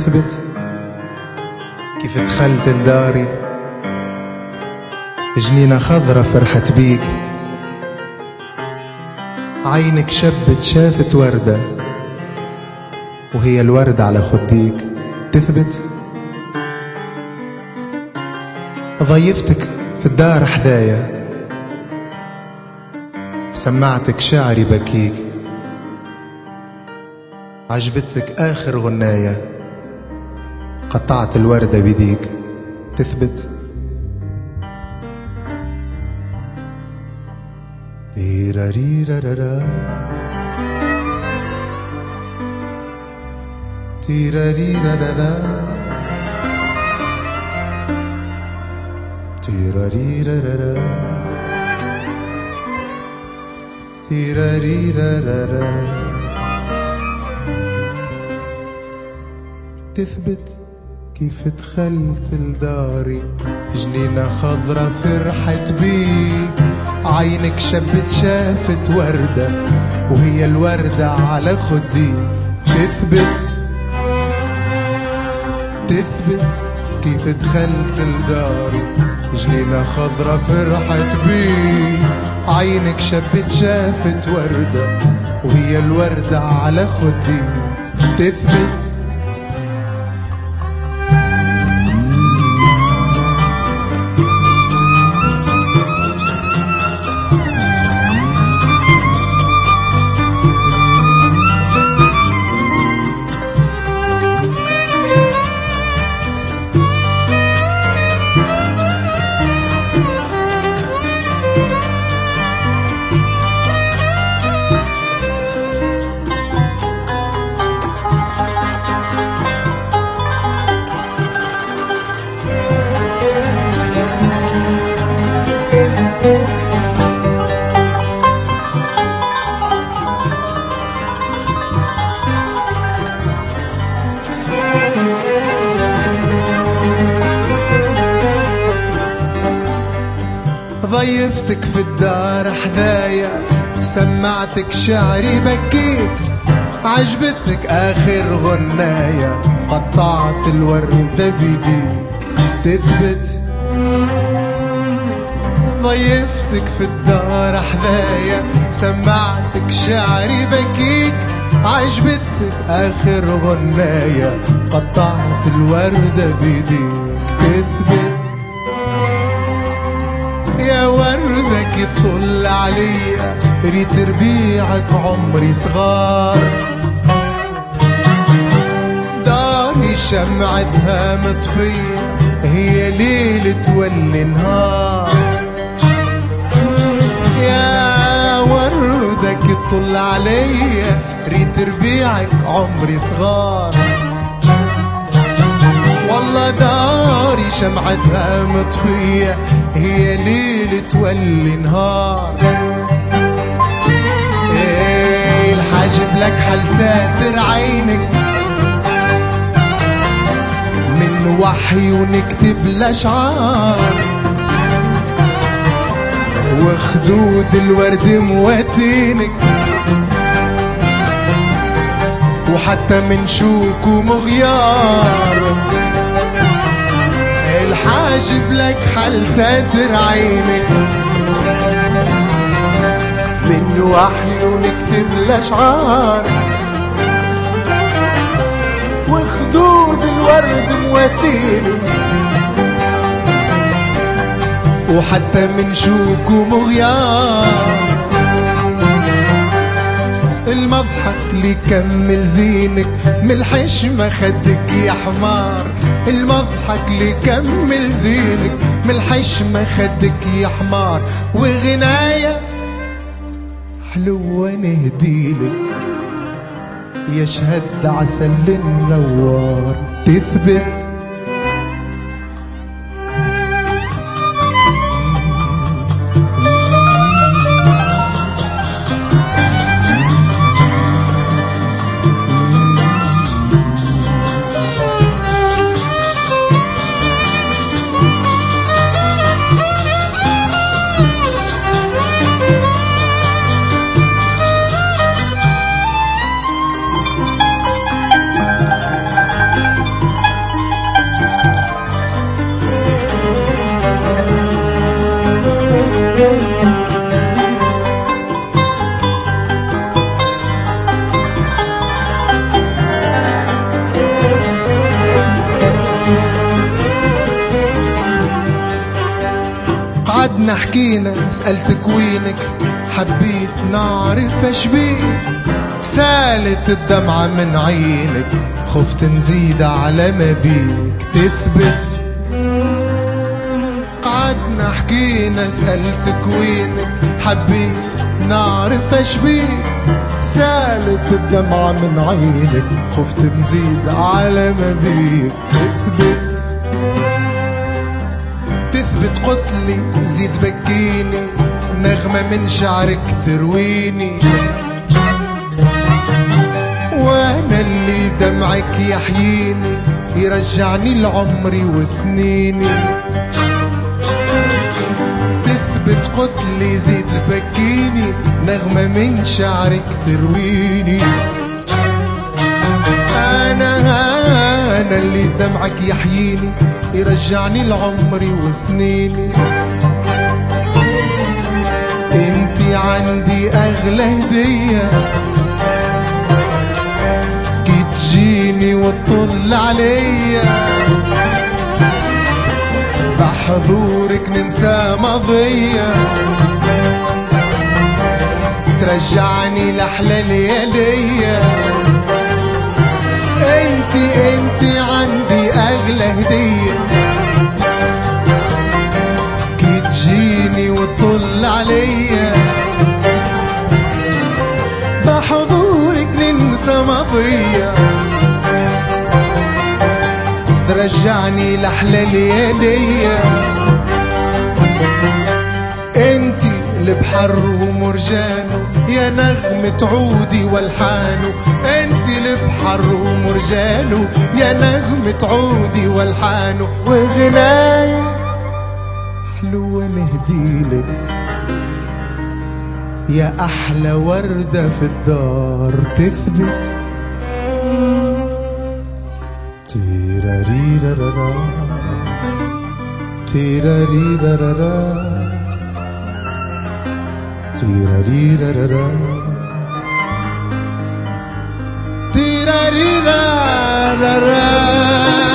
تثبت كيف دخلت لداري جنينة خضرة فرحت بيك، عينك شبت شافت وردة وهي الورد على خديك. تثبت ضيفتك في الدار حذايا، سمعتك شعري بكيك، عجبتك آخر غناية، قطعت الوردة بديك. تثبت تيراريرارارا تيراريرارارا تيراريرارارا تيراريرارارا. تثبت كيف دخلت لداري جنينة خضرة فرحت بيك، عينك شبت شافت وردة وهي الوردة على خدي. تثبت كيف دخلت لداري جنينة خضرة فرحت بيك، عينك شبت شافت وردة وهي الوردة على خدي. تثبت ضيفتك في الدار حذايا، سمعتك شعري بكيك، عجبتك آخر غناية، قطعت الوردة بيديك. تثبت ضيفتك في الدار حذايا، سمعتك شعري بكيك، عجبتك آخر غناية، قطعت الوردة بيديك. تثبت يا وردك يطل عليا، ريت ربيعك عمري صغار، داري شمعتها مطفية، هي ليل تولي نهار. يا وردك يطل عليا، ريت ربيعك عمري صغار، والله داري شمعتها مطفية، هي ليل تولي نهار. ايه الحاجب لك حل ساتر عينك، من وحي ونكتب الاشعار، وخدود الورد مواتينك، وحتى من شوك ومغيار. الحاجب لك حل ساتر عينك، من وحي ونكتب الاشعار، وخدود الورد مواتينك، وحتى من شوك ومغيار. المضحك اللي كمل زينك، من الحشمة خدك يا حمار، المضحك اللي كمل زينك، من الحشمة خدك يا حمار. وغناية حلوة نهديلك، يشهد عسل النوار. تثبت قعدنا حكينا سألتك وينك، حبيت نعرف اش بيك، سالت الدمعة من عينك، خفت نزيد على ما بيك تثبت. قعدنا حكينا سألتك وينك، حبيت نعرف اش بيك، سالت الدمعة من عينك، خفت نزيد على ما بيك تثبت. تثبت قتلي زيد بكيني، نغمة من شعرك ترويني، وانا اللي دمعك يحييني، يرجعني لعمري وسنيني. تثبت قتلي زيد بكيني، نغمة من شعرك ترويني، أنا اللي دمعك يحييني، يرجعني لعمري وسنيني. انتي عندي أغلى هدية، كي تجيني وتطل عليا، بحضورك ننسى ماضية، ترجعني لأحلى لياليا. انتي عندي أغلى هدية، كي تجيني وتطل عليا، بحضورك ننسى ماضية، ترجعني لأحلى لياليا. انتي البحر ومرجانه، يا نغمة عودي والحانه، انتي البحر ومرجانه، يا نغمة عودي والحانه، وغناية حلوة نهديلك، يا أحلى وردة في الدار تثبت. تيراريرارارا تيراريرارارا تيراريرارارا تيراريرارارا.